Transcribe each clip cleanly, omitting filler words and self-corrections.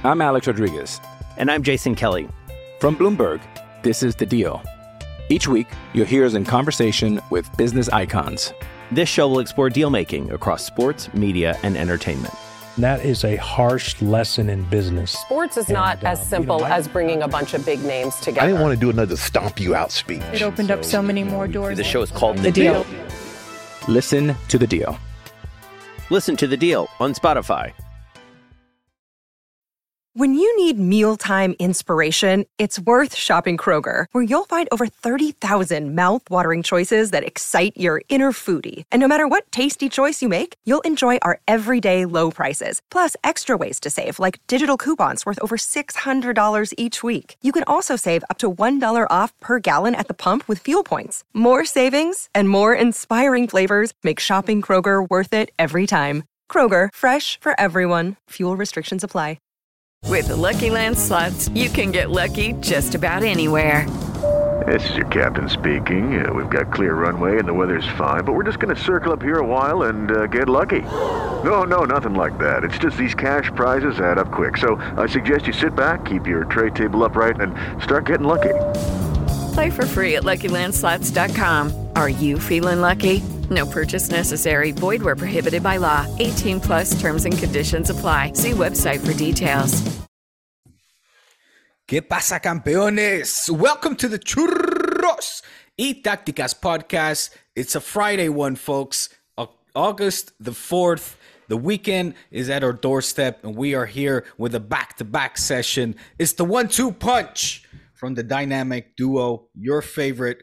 I'm Alex Rodriguez. And I'm Jason Kelly. From Bloomberg, this is The Deal. Each week, you'll hear us in conversation with business icons. This show will explore deal-making across sports, media, and entertainment. That is a harsh lesson in business. Sports is not as simple as bringing a bunch of big names together. I didn't want to do another stomp you out speech. It opened up so many more doors. The show is called The Deal. Listen to The Deal. Listen to The Deal on Spotify. When you need mealtime inspiration, it's worth shopping Kroger, where you'll find over 30,000 mouth-watering choices that excite your inner foodie. And no matter what tasty choice you make, you'll enjoy our everyday low prices, plus extra ways to save, like digital coupons worth over $600 each week. You can also save up to $1 off per gallon at the pump with fuel points. More savings and more inspiring flavors make shopping Kroger worth it every time. Kroger, fresh for everyone. Fuel restrictions apply. With the Lucky Land Slots, you can get lucky just about anywhere. This is your captain speaking. We've got clear runway and the weather's fine, but we're just going to circle up here a while and get lucky. No, nothing like that. It's just these cash prizes add up quick. So I suggest you sit back, keep your tray table upright, and start getting lucky. Play for free at LuckyLandSlots.com. Are you feeling lucky? No purchase necessary. Void where prohibited by law. 18 plus terms and conditions apply. See website for details. ¿Qué pasa, campeones? Welcome to the Churros y Tácticas podcast. It's a Friday one, folks. August the 4th. The weekend is at our doorstep, and we are here with a back-to-back session. It's the 1-2 punch from the dynamic duo, your favorite.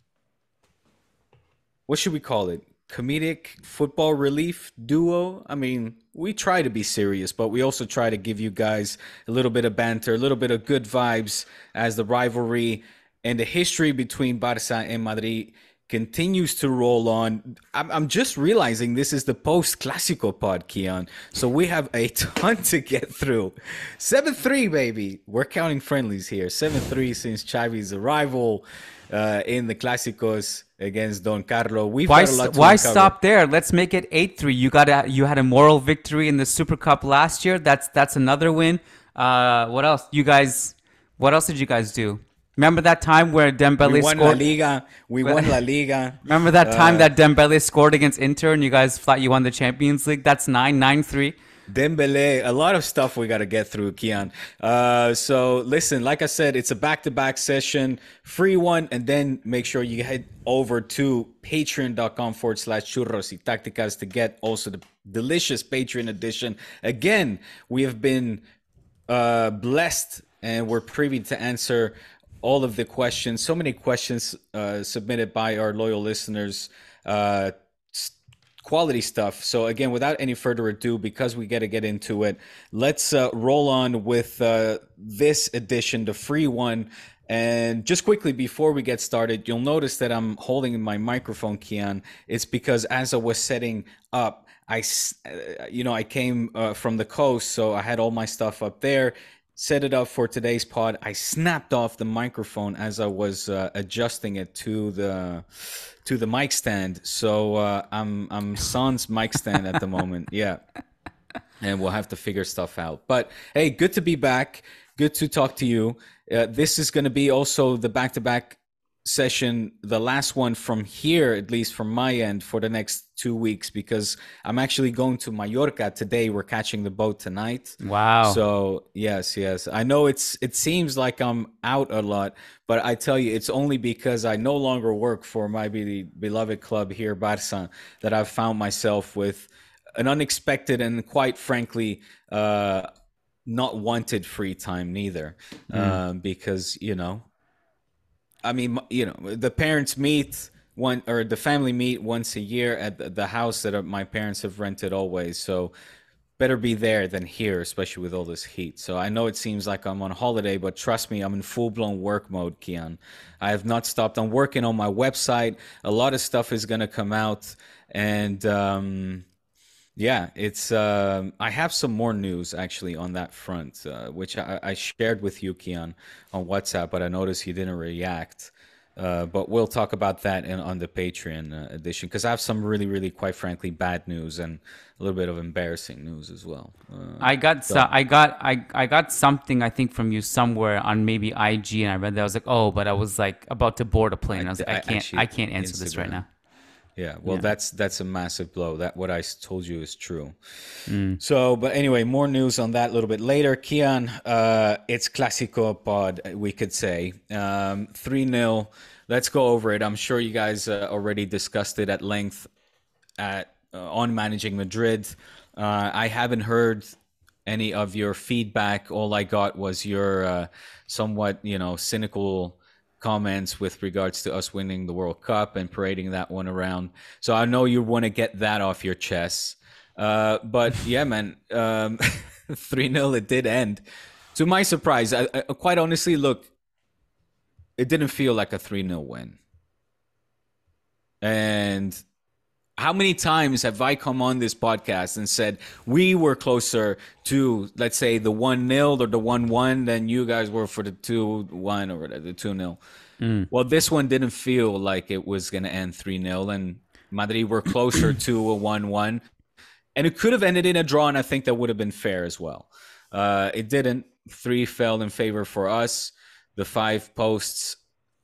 What should we call it? Comedic football relief duo? I mean, we try to be serious, but we also try to give you guys a little bit of banter, a little bit of good vibes as the rivalry and the history between Barça and Madrid continues to roll on. I'm just realizing this is the post-Clásico pod, Kiyan. So we have a ton to get through. 7-3, baby. We're counting friendlies here. 7-3 since Xavi's arrival in the Clásicos against Don Carlo. Why stop there? Let's make it 8-3. You had a moral victory in the Super Cup last year. That's another win. What else? What else did you guys do? Remember that time where Dembele scored? We won La Liga. Remember that time that Dembele scored against Inter and you guys thought you won the Champions League? That's 9-3. Dembele, a lot of stuff we got to get through, Kiyan. So listen, like I said, it's a back-to-back session, free one, and then make sure you head over to patreon.com/churros y tácticas to get also the delicious Patreon edition. Again, we have been blessed and we're privy to answer all of the questions. So many questions submitted by our loyal listeners. Quality stuff. So again, without any further ado, because we got to get into it, let's roll on with this edition, the free one. And just quickly before we get started, you'll notice that I'm holding my microphone, Kiyan. It's because as I was setting up, I came from the coast, so I had all my stuff up there. Set it up for today's pod. I snapped off the microphone as I was adjusting it to the mic stand. So I'm sans mic stand at the moment. Yeah, and we'll have to figure stuff out. But hey, good to be back. Good to talk to you. This is going to be also the back-to-back session, the last one from here, at least from my end, for the next 2 weeks, because I'm actually going to Mallorca today. We're catching the boat tonight. Wow. So yes. I know it seems like I'm out a lot, but I tell you, it's only because I no longer work for my beloved club here, Barça, that I've found myself with an unexpected and quite frankly not wanted free time neither. Because the parents meet the family meet once a year at the house that my parents have rented always. So better be there than here, especially with all this heat. So I know it seems like I'm on holiday, but trust me, I'm in full-blown work mode, Kiyan. I have not stopped. I'm working on my website. A lot of stuff is going to come out. And it's I have some more news actually on that front, which I shared with you, Kiyan, on WhatsApp, but I noticed you didn't react. But we'll talk about that on the Patreon edition, because I have some really, really, quite frankly, bad news and a little bit of embarrassing news as well. I got something, I think, from you somewhere on maybe IG, and I read that. I was like, oh, but I was like about to board a plane. I was like, I can't answer this right now. Yeah, well, that's a massive blow. That what I told you is true. So, but anyway, more news on that a little bit later. Kian, it's Classico pod, we could say. 3-0. Let's go over it. I'm sure you guys already discussed it at length on Managing Madrid. I haven't heard any of your feedback. All I got was your somewhat, cynical comments with regards to us winning the World Cup and parading that one around. So I know you want to get that off your chest. But yeah, man, 3-0, it did end. To my surprise, I quite honestly, look, it didn't feel like a 3-0 win. And how many times have I come on this podcast and said we were closer to, let's say, the 1-0 or the 1-1 than you guys were for the 2-1 or whatever, the 2-0? Well, this one didn't feel like it was going to end 3-0, and Madrid were closer to a 1-1. And it could have ended in a draw, and I think that would have been fair as well. It didn't. 3 fell in favor for us. The 5 posts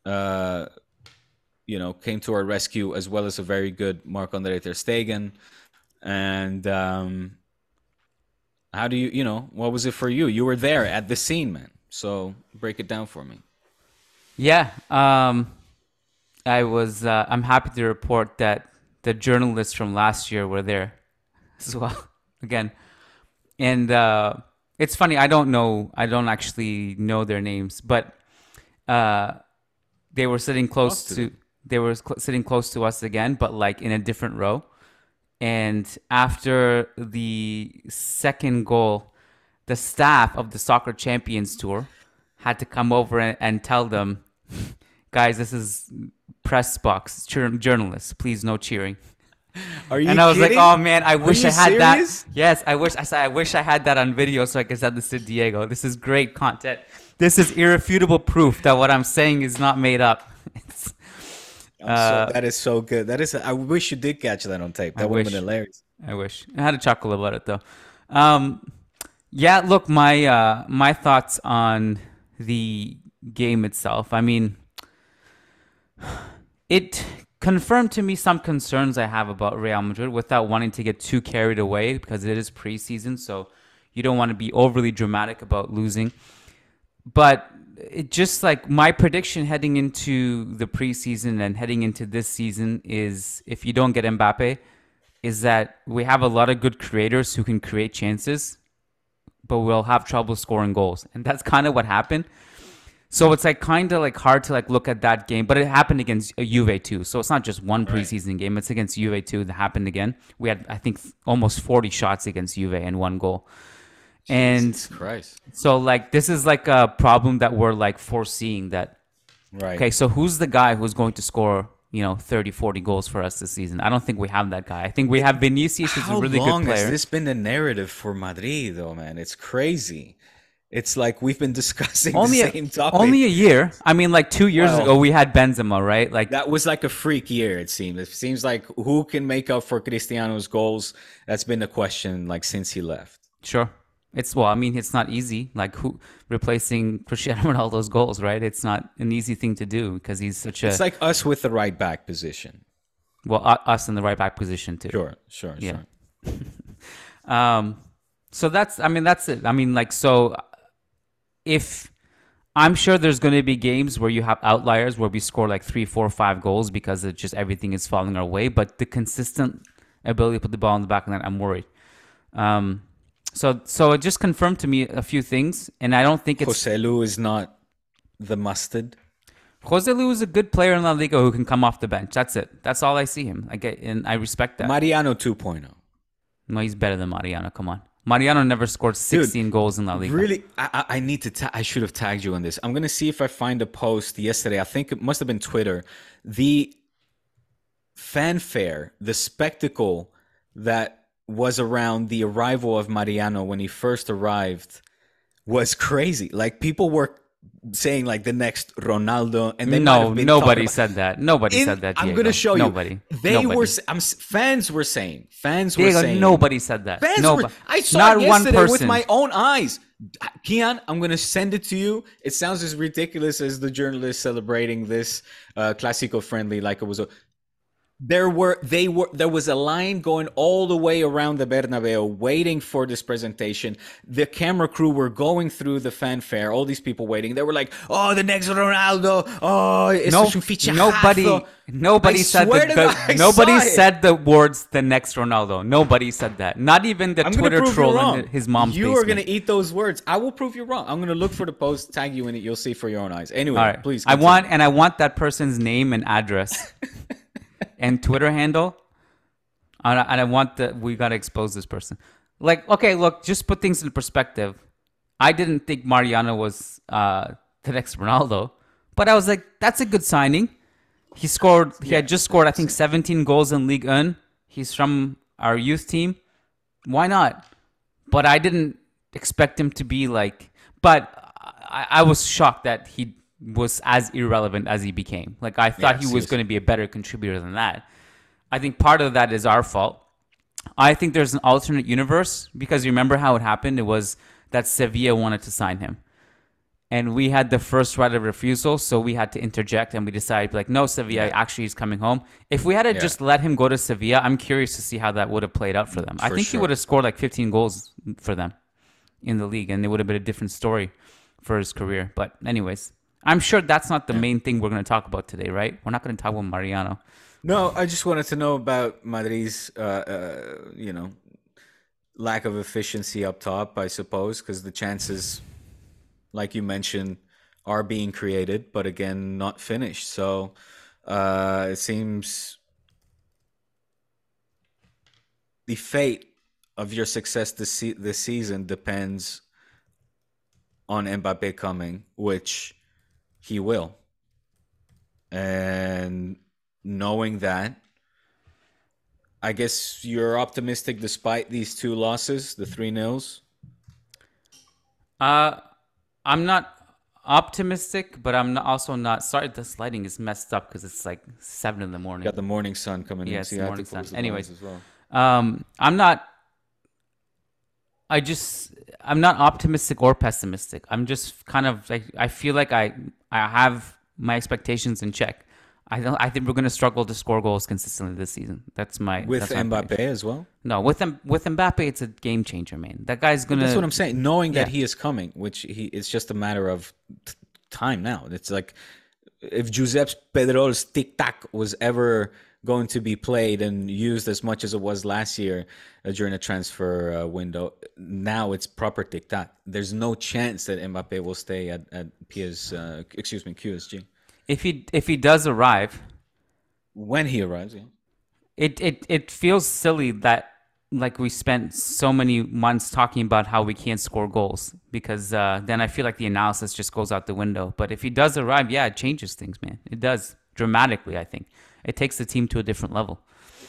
came to our rescue, as well as a very good Marc-Andre ter Stegen. And how do what was it for you? You were there at the scene, man. So break it down for me. Yeah, I was. I'm happy to report that the journalists from last year were there as well again. And it's funny. I don't actually know their names, but they were sitting close to. They were sitting close to us again, but like in a different row. And after the second goal, the staff of the Soccer Champions Tour had to come over and tell them, guys, this is press box, journalists, please no cheering. Are you And I was kidding? like, oh man, I wish I had serious? that. Yes, I wish I had that on video so I could send this to Diego. This is great content. This is irrefutable proof that what I'm saying is not made up. That is so good. I wish you did catch that on tape. That would have been hilarious. I wish. I had a chuckle about it though. Yeah, look, my thoughts on the game itself. I mean, it confirmed to me some concerns I have about Real Madrid without wanting to get too carried away, because it is preseason, so you don't want to be overly dramatic about losing. But it just like my prediction heading into the preseason and heading into this season is, if you don't get Mbappe, is that we have a lot of good creators who can create chances, but we'll have trouble scoring goals. And that's kind of what happened. So it's like kind of like hard to like look at that game, but it happened against Juve too. So it's not just one preseason game. It's against Juve too that happened again. We had, I think, almost 40 shots against Juve and 1 goal. And Jesus Christ. So like this is like a problem that we're like foreseeing that. Right. Okay, so who's the guy who's going to score, 30, 40 goals for us this season? I don't think we have that guy. I think we have Vinicius, who's a really good player. How long has this been the narrative for Madrid, though, man? It's crazy. It's like we've been discussing the same topic. Only a year. I mean, like 2 years ago, we had Benzema, right? Like that was like a freak year, it seems. It seems like who can make up for Cristiano's goals? That's been the question, like, since he left. Sure. It's not easy. Like who replacing Cristiano Ronaldo's goals, right? It's not an easy thing to do because he's such a. It's like us with the right back position. Well, us in the right back position too. Sure. So that's it. I mean, like, so if I'm sure there's going to be games where you have outliers where we score like 3, 4, 5 goals because it's just everything is falling our way. But the consistent ability to put the ball in the back of the net, I'm worried. So it just confirmed to me a few things, and I don't think it's... Joselu is not the mustard. Joselu is a good player in La Liga who can come off the bench. That's it. That's all I see him. And I respect that. Mariano 2.0. No, he's better than Mariano. Come on. Mariano never scored 16 goals in La Liga. Really, I need to... I should have tagged you on this. I'm going to see if I find a post yesterday. I think it must have been Twitter. The fanfare, the spectacle that was around the arrival of Mariano when he first arrived was crazy. Like, people were saying like the next Ronaldo, and they nobody said that. Nobody said that. I'm going to show you. Nobody. Fans were saying. Nobody said that. I saw it yesterday with my own eyes. Kiyan, I'm going to send it to you. It sounds as ridiculous as the journalists celebrating this Clásico friendly like it was a... There was a line going all the way around the Bernabeu waiting for this presentation. The camera crew were going through the fanfare, all these people waiting. They were like, oh, the next Ronaldo. Oh, it's such un fichajazo. Nobody said the words the next Ronaldo. Nobody said that. Not even the Twitter troll in his mom's basement. You are going to eat those words. I will prove you wrong. I'm going to look for the post, tag you in it. You'll see for your own eyes. Anyway, right. Please continue. I want that person's name and address. And Twitter handle, and I want we gotta expose this person. Like, okay, look, just put things in perspective. I didn't think Mariano was the next Ronaldo, but I was like, that's a good signing. He had just scored, I think, 17 goals in Ligue 1. He's from our youth team. Why not? But I didn't expect him to be like. But I was shocked that he was as irrelevant as he became. Like, I thought he was going to be a better contributor than that. I think part of that is our fault. I think there's an alternate universe, because you remember how it happened? It was that Sevilla wanted to sign him. And we had the first right of refusal, so we had to interject, and we decided, like, no, Sevilla, actually he's coming home. If we had just let him go to Sevilla, I'm curious to see how that would have played out for them. I think he would have scored like 15 goals for them in the league, and it would have been a different story for his career. But anyways, I'm sure that's not the main thing we're going to talk about today, right? We're not going to talk about Mariano. No, I just wanted to know about Madrid's, lack of efficiency up top, I suppose, because the chances, like you mentioned, are being created, but again, not finished. So it seems the fate of your success this season depends on Mbappé coming, which he will. And knowing that, I guess you're optimistic despite these two losses, the 3-0s? I'm not optimistic, but I'm also not. Sorry, this lighting is messed up because it's like 7 in the morning. Got the morning sun coming in. Yes, the morning sun. Anyways, as well. I'm not optimistic or pessimistic. I'm just kind of like, I feel like I have my expectations in check. I think we're going to struggle to score goals consistently this season. That's my Mbappé as well. No, with Mbappé, it's a game changer, man. That guy's gonna. That's what I'm saying. Knowing that he is coming, it's just a matter of time now. It's like if Josep Pedrol's tic tac was ever going to be played and used as much as it was last year during a transfer window. Now it's proper tic tac. There's no chance that Mbappé will stay at QSG. If he does arrive, when he arrives, it feels silly that like we spent so many months talking about how we can't score goals, because then I feel like the analysis just goes out the window. But if he does arrive, it changes things, man. It does dramatically. I think it takes the team to a different level.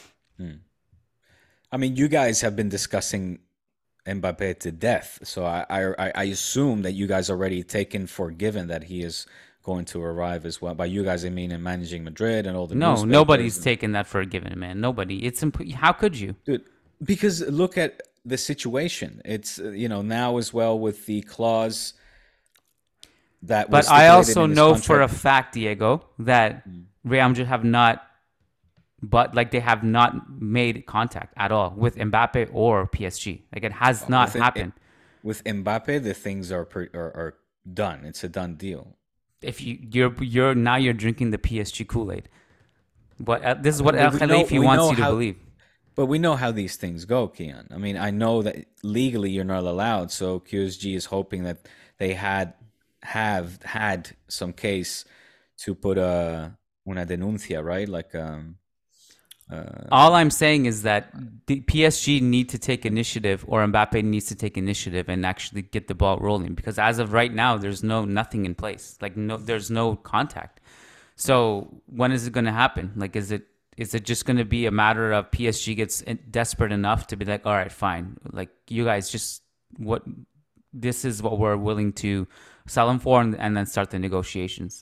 I mean, you guys have been discussing Mbappé to death, so I assume that you guys already taken for given that he is going to arrive as well. By you guys, I mean in managing Madrid and all the nobody's taken that for a given, man. Nobody. It's how could you, dude? Because look at the situation. It's now as well with the clause that. But I also know for a fact, Diego, that Real Madrid have not, they have not made contact at all with Mbappé or PSG. Like, it has not happened. With Mbappé, the things are done. It's a done deal. If you're now drinking the PSG Kool-Aid, but this is what El Khalifi wants you to believe. But we know how these things go, Kiyan. I mean, I know that legally you're not allowed, so QSG is hoping that they have had some case to put una denuncia, right? Like all I'm saying is that the PSG need to take initiative, or Mbappé needs to take initiative and actually get the ball rolling. Because as of right now, there's nothing in place. There's no contact. So when is it going to happen? Like, is it just going to be a matter of PSG gets desperate enough to be like, all right, fine. Like, you guys just this is what we're willing to sell him for, and then start the negotiations.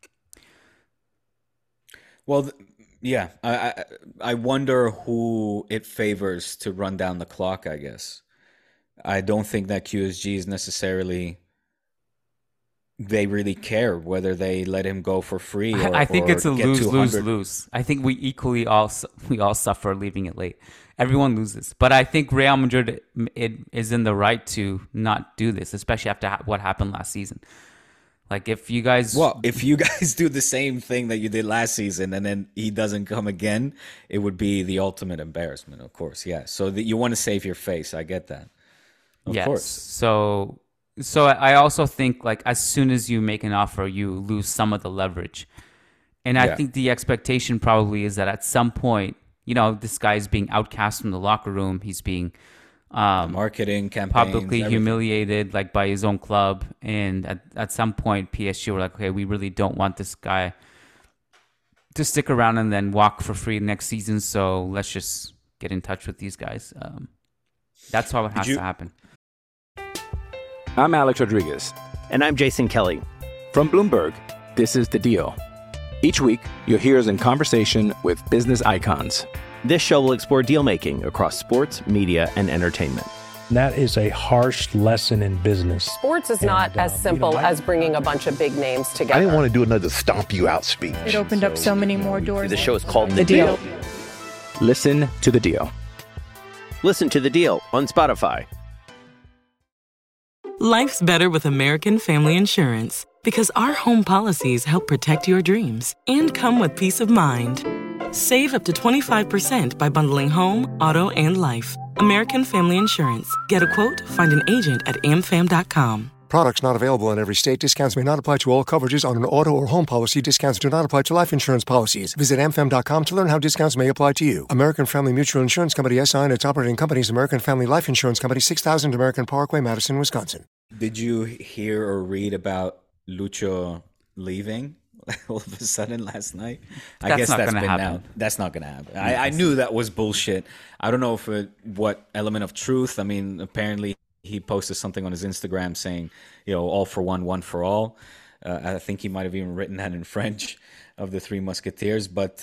Well, yeah, I wonder who it favors to run down the clock, I guess. I don't think that QSG is necessarily, they really care whether they let him go for free. I think it's a lose-lose-lose. I think we all suffer leaving it late. Everyone loses. But I think Real Madrid is in the right to not do this, especially after what happened last season. Like if you guys do the same thing that you did last season and then he doesn't come again, it would be the ultimate embarrassment, of course. Yeah. So you want to save your face. I get that. Of course. So I also think like as soon as you make an offer, you lose some of the leverage. And I think the expectation probably is that at some point, this guy is being outcast from the locker room. He's being marketing campaigns, publicly humiliated like by his own club, and at some point PSG were like, okay, we really don't want this guy to stick around and then walk for free next season, so let's just get in touch with these guys. That's how it has to happen. I'm Alex Rodriguez. And I'm Jason Kelly. From Bloomberg, this is The Deal. Each week, you'll hear us in conversation with business icons. This show will explore deal-making across sports, media, and entertainment. That is a harsh lesson in business. Sports is not as simple as bringing a bunch of big names together. I didn't want to do another stomp you out speech. It opened up so many more doors. The show is called The Deal. Listen to The Deal. Listen to The Deal on Spotify. Life's better with American Family Insurance because our home policies help protect your dreams and come with peace of mind. Save up to 25% by bundling home, auto, and life. American Family Insurance. Get a quote, find an agent at amfam.com. Products not available in every state. Discounts may not apply to all coverages on an auto or home policy. Discounts do not apply to life insurance policies. Visit amfam.com to learn how discounts may apply to you. American Family Mutual Insurance Company, S.I. and its operating companies, American Family Life Insurance Company, 6000 American Parkway, Madison, Wisconsin. Did you hear or read about Lucho leaving all of a sudden last night? I guess that's been out. That's not going to happen. I knew that was bullshit. I don't know what element of truth. I mean, apparently he posted something on his Instagram saying, all for one, one for all. I think he might have even written that in French of the Three Musketeers. But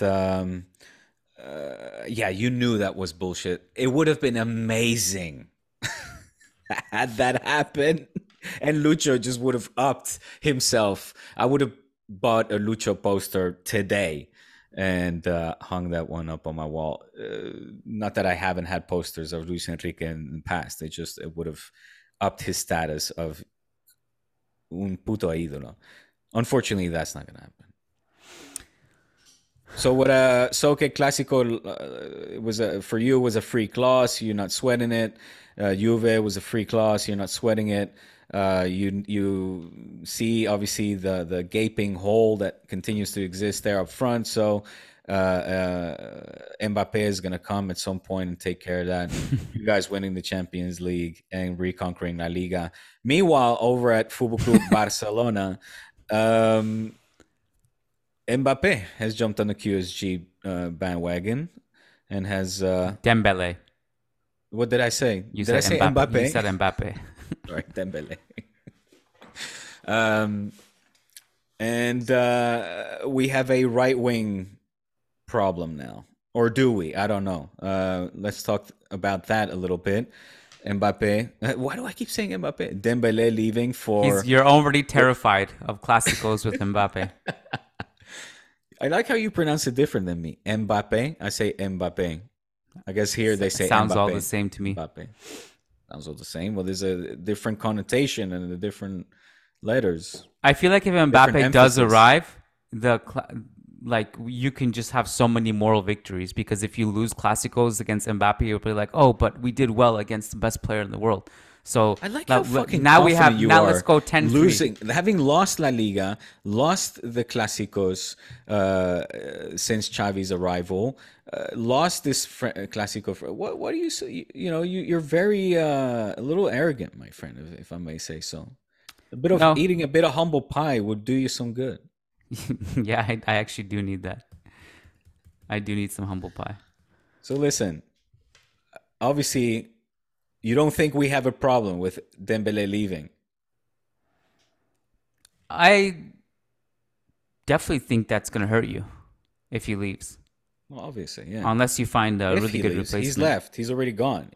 you knew that was bullshit. It would have been amazing had that happened. And Lucho just would have upped himself. I would have bought a Lucho poster today and hung that one up on my wall. Not that I haven't had posters of Luis Enrique in the past. It would have upped his status of un puto ídolo. Unfortunately, that's not going to happen. So what? Okay, Clásico for you was a free clause. You're not sweating it. Juve was a free clause. You're not sweating it. You see obviously the gaping hole that continues to exist there up front. So Mbappe is going to come at some point and take care of that. You guys winning the Champions League and reconquering La Liga. Meanwhile, over at Football Club Barcelona, Mbappe has jumped on the QSG bandwagon and has Dembele. What did I say? Did I say Mbappe? You said Mbappe. Right, Dembele. And we have a right-wing problem now. Or do we? I don't know. Let's talk about that a little bit. Mbappe. Why do I keep saying Mbappe? Dembele leaving for... You're already terrified of Clásicos with Mbappe. I like how you pronounce it different than me. Mbappe. I say Mbappe. I guess here they say sounds Mbappe. all the same to me. Mbappe. Sounds all the same. Well, there's a different connotation and the different letters. I feel like if Mbappe does arrive, you can just have so many moral victories, because if you lose Clásicos against Mbappe, you'll be like, oh, but we did well against the best player in the world. So I like how fucking now we have you now are let's go 10-3. Losing, having lost La Liga, lost the Clásicos since Xavi's arrival, lost this Clásico. What do you say? You're very a little arrogant, my friend, if I may say so. A bit of eating a bit of humble pie would do you some good. Yeah, I actually do need that. I do need some humble pie. So listen, obviously, You don't think we have a problem with Dembele leaving? I definitely think that's going to hurt you if he leaves. Well, obviously, yeah. Unless you find a really good replacement. He's left. He's already gone.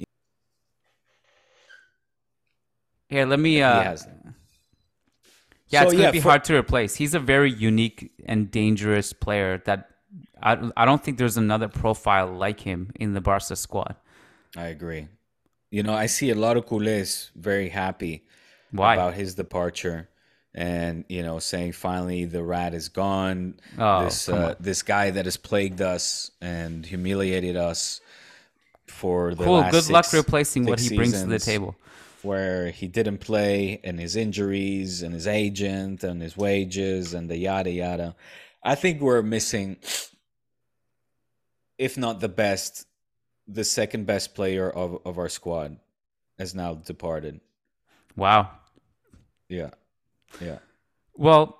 Here, let me... He has. Yeah, it's going to be hard to replace. He's a very unique and dangerous player that I don't think there's another profile like him in the Barca squad. I agree. You know, I see a lot of culés very happy about his departure and, you know, saying finally the rat is gone. Oh, this guy that has plagued us and humiliated us for the cool. last Good luck replacing what he brings to the table. Where he didn't play and his injuries and his agent and his wages and the yada yada. I think we're missing, if not the second best player of our squad has now departed. Wow. Yeah. Yeah. Well,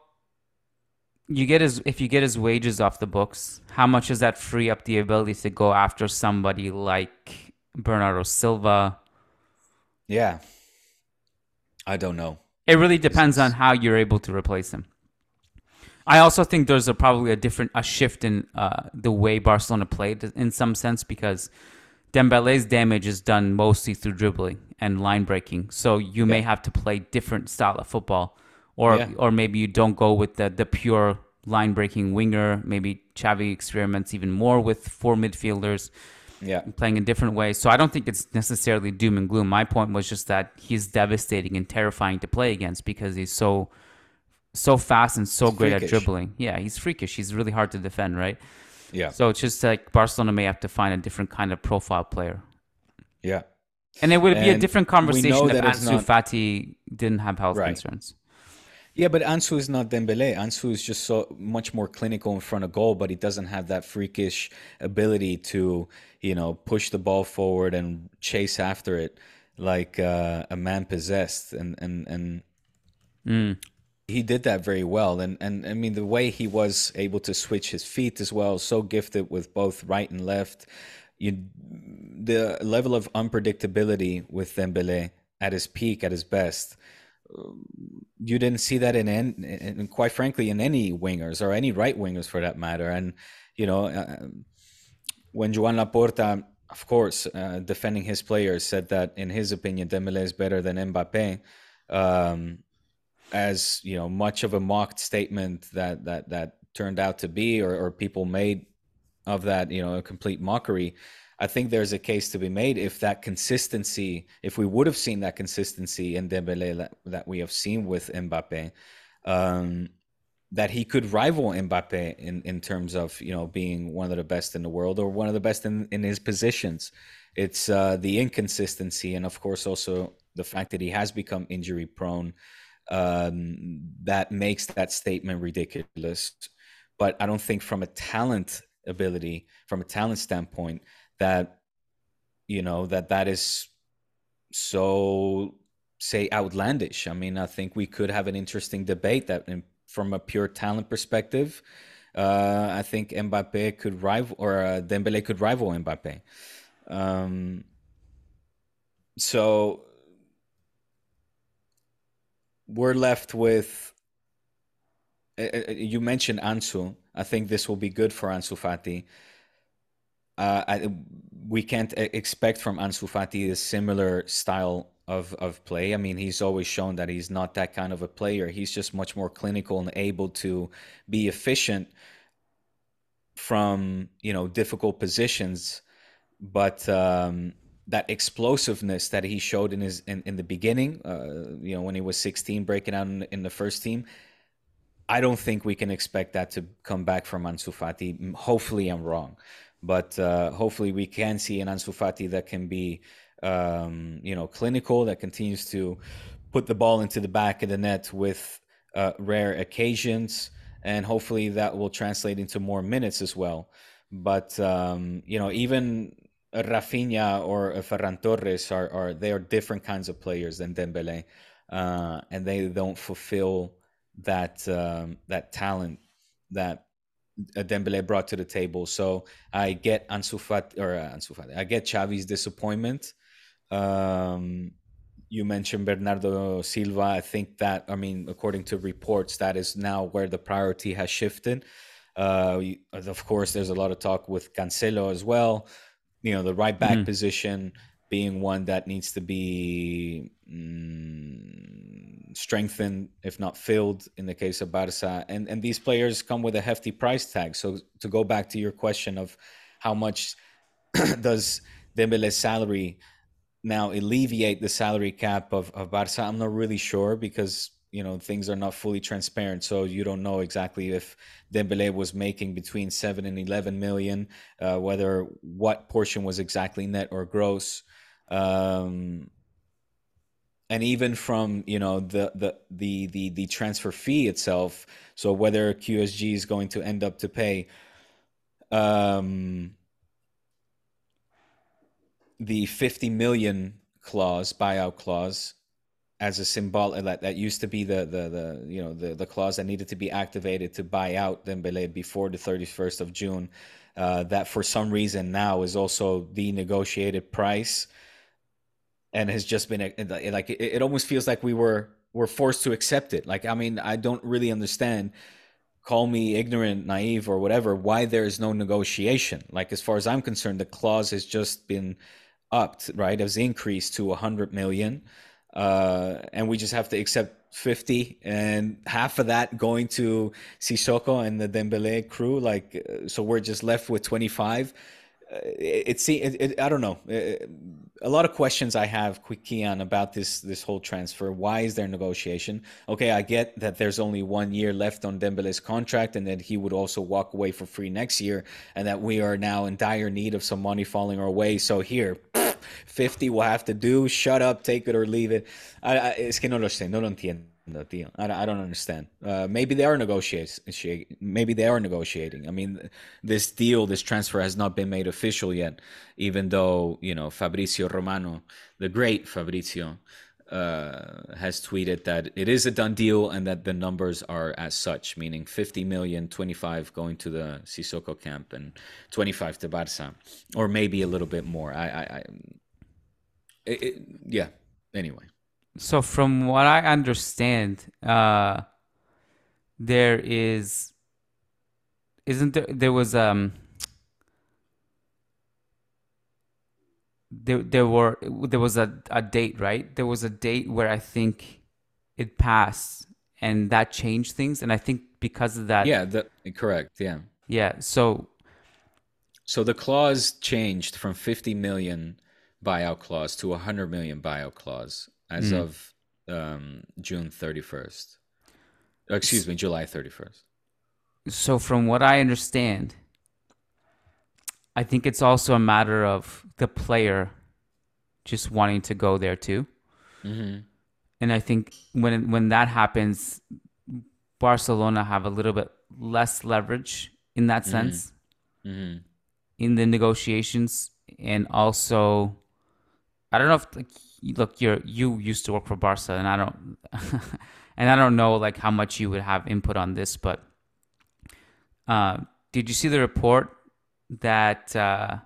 if you get his wages off the books, how much does that free up the ability to go after somebody like Bernardo Silva? Yeah. I don't know. It really depends on how you're able to replace him. I also think there's probably a shift in the way Barcelona played in some sense, because Dembele's damage is done mostly through dribbling and line breaking. So you may have to play different style of football, or maybe you don't go with the pure line breaking winger. Maybe Xavi experiments even more with four midfielders, playing in different ways. So I don't think it's necessarily doom and gloom. My point was just that he's devastating and terrifying to play against because he's so fast and so great at dribbling. Yeah, he's freakish. He's really hard to defend, right? Yeah. So it's just like Barcelona may have to find a different kind of profile player. Yeah. And it would be a different conversation if Ansu Fati didn't have health concerns. Yeah, but Ansu is not Dembele. Ansu is just so much more clinical in front of goal, but he doesn't have that freakish ability to, you know, push the ball forward and chase after it like a man possessed. And he did that very well. And I mean, the way he was able to switch his feet as well, so gifted with both right and left. The level of unpredictability with Dembele at his peak, at his best, you didn't see that in quite frankly, in any wingers or any right wingers for that matter. And, you know, when Joan Laporta, of course, defending his players, said that in his opinion, Dembele is better than Mbappé, as, you know, much of a mocked statement that turned out to be, or people made of that, you know, a complete mockery. I think there's a case to be made if we would have seen that consistency in Dembele that we have seen with Mbappé, that he could rival Mbappé in terms of, you know, being one of the best in the world or one of the best in his positions. It's the inconsistency, and of course also the fact that he has become injury prone, that makes that statement ridiculous. But I don't think from a talent standpoint, that, you know, that is so, say, outlandish. I mean, I think we could have an interesting debate that from a pure talent perspective, I think Mbappé could rival, or Dembele could rival Mbappé. So we're left with, you mentioned Ansu. I think this will be good for Ansu Fati. We can't expect from Ansu Fati a similar style of play. I mean, he's always shown that he's not that kind of a player. He's just much more clinical and able to be efficient from, you know, difficult positions. But that explosiveness that he showed in the beginning, you know, when he was 16, breaking out in the first team, I don't think we can expect that to come back from Ansu Fati. Hopefully I'm wrong. But hopefully we can see an Ansu Fati that can be, you know, clinical, that continues to put the ball into the back of the net with rare occasions. And hopefully that will translate into more minutes as well. But, you know, even Rafinha or Ferran Torres they are different kinds of players than Dembele. And they don't fulfill that talent that Dembele brought to the table. So I get I get Xavi's disappointment, You mentioned Bernardo Silva. I think that, according to reports, that is now where the priority has shifted. Of course, there's a lot of talk with Cancelo as well. The right back position being one that needs to be strengthened, if not filled, in the case of Barca. And these players come with a hefty price tag. So to go back to your question of how much does Dembele's salary now alleviate the salary cap of Barca, I'm not really sure, because things are not fully transparent, so you don't know exactly if Dembele was making between 7 and 11 million, what portion was exactly net or gross, and even from the transfer fee itself. So whether QSG is going to end up to pay the 50 million buyout clause, as a symbol that used to be the clause that needed to be activated to buy out Dembele before the 31st of June, that for some reason now is also the negotiated price, and has just been it almost feels like we're forced to accept it. I don't really understand. Call me ignorant, naive, or whatever, why there is no negotiation. As far as I'm concerned, the clause has just been upped, right? It was increased to 100 million. And we just have to accept 50, and half of that going to Sissoko and the Dembele crew. So we're just left with 25. I don't know. A lot of questions I have, Kian, about this whole transfer. Why is there negotiation? Okay, I get that there's only 1 year left on Dembele's contract, and that he would also walk away for free next year, and that we are now in dire need of some money falling our way. So here, 50 will have to do. Shut up, take it or leave it. Es que no lo sé, no lo entiendo, tío. I don't understand. Maybe they are negotiating. This deal, this transfer has not been made official yet, even though, Fabrizio Romano, the great Fabrizio, has tweeted that it is a done deal and that the numbers are as such, meaning 50 million, 25 going to the Sissoko camp and 25 to Barca, or maybe a little bit more. Yeah. Anyway. So from what I understand, there was a date, right? There was a date where I think it passed, and that changed things. And I think because of that, correct, yeah. Yeah. So the clause changed from 50 million buyout clause to 100 million buyout clause as of June 31st. Excuse me, July 31st. So from what I understand, I think it's also a matter of the player just wanting to go there too. Mm-hmm. And I think when that happens, Barcelona have a little bit less leverage in that sense, in the negotiations. And also, I don't know if you used to work for Barca, and I don't know how much you would have input on this, but did you see the report that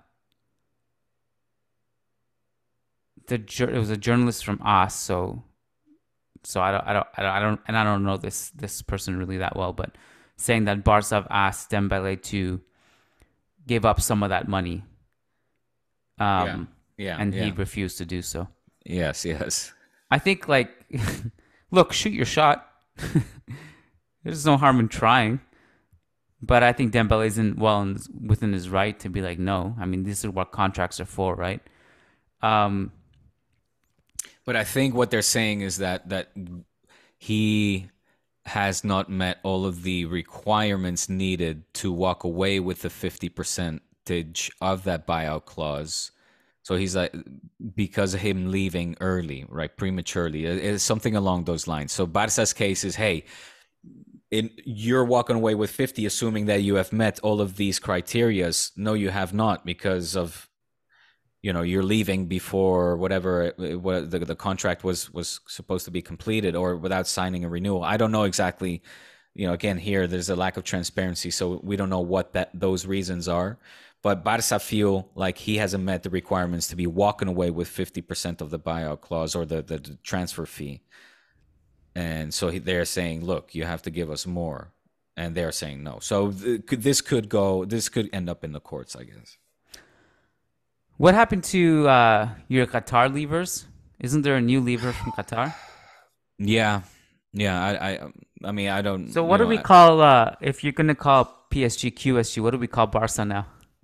it was a journalist from AS, so I don't know this person really that well, but saying that Barca have asked Dembele to give up some of that money, and he refused to do so. Yes. I think look, shoot your shot. There's no harm in trying. But I think Dembele isn't within his right to be no. I mean, this is what contracts are for, right? But I think what they're saying is that he has not met all of the requirements needed to walk away with the 50% of that buyout clause. So he's because of him leaving early, right, prematurely, it's something along those lines. So Barca's case is, hey, you're walking away with 50, assuming that you have met all of these criterias. No, you have not, because of, you're leaving before whatever the contract was supposed to be completed, or without signing a renewal. I don't know exactly. Again, here there's a lack of transparency, so we don't know what those reasons are. But Barça feel like he hasn't met the requirements to be walking away with 50% of the buyout clause or the transfer fee. And so they're saying, look, you have to give us more. And they're saying no. So this could end up in the courts, I guess. What happened to your Qatar leavers? Isn't there a new lever from Qatar? Yeah. I mean, I don't. So what do we call if you're gonna call PSG QSG? What do we call Barca now?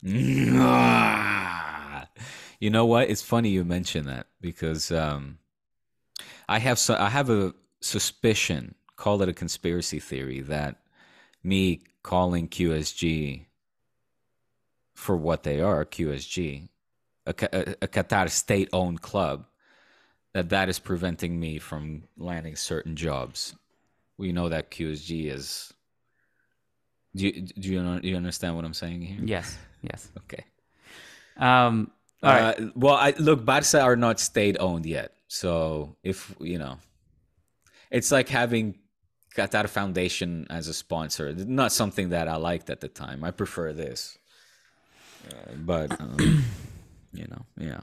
You know what? It's funny you mention that because I have a suspicion, call it a conspiracy theory, that me calling QSG for what they are, QSG, a Qatar state-owned club, that is preventing me from landing certain jobs. We know that QSG is. Do you understand what I'm saying here? Yes. Okay. All right. Well, look, Barca are not state-owned yet, so if it's like having Qatar Foundation as a sponsor. Not something that I liked at the time. I prefer this, but yeah.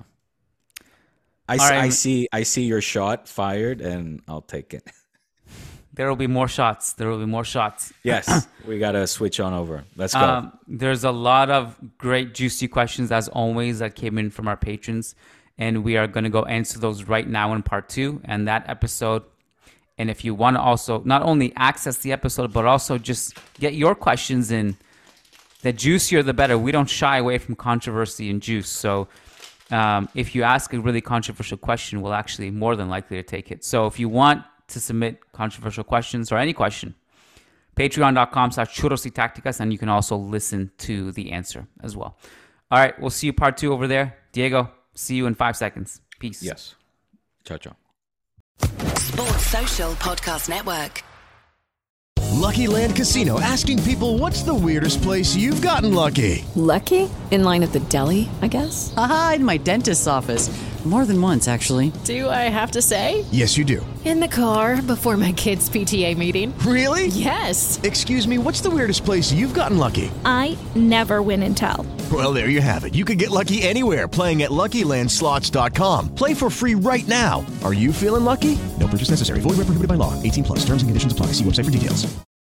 I see your shot fired, and I'll take it. There will be more shots. Yes, we gotta switch on over. Let's go. There's a lot of great, juicy questions, as always, that came in from our patrons, and we are going to go answer those right now in part 2 and that episode. And if you want to also not only access the episode, but also just get your questions in, the juicier the better. We don't shy away from controversy and juice. So if you ask a really controversial question, we'll actually more than likely to take it. So if you want to submit controversial questions or any question, patreon.com/churrositacticas, and you can also listen to the answer as well. All right, we'll see you part 2 over there. Diego, see you in 5 seconds. Peace. Yes. Ciao. Sports Social Podcast Network. Lucky Land Casino, asking people, what's the weirdest place you've gotten lucky? Lucky? In line at the deli, I guess? Aha, in my dentist's office. More than once, actually. Do I have to say? Yes, you do. In the car before my kids' PTA meeting. Really? Yes. Excuse me, what's the weirdest place you've gotten lucky? I never win and tell. Well, there you have it. You can get lucky anywhere, playing at LuckyLandSlots.com. Play for free right now. Are you feeling lucky? No purchase necessary. Void where prohibited by law. 18+. Terms and conditions apply. See website for details.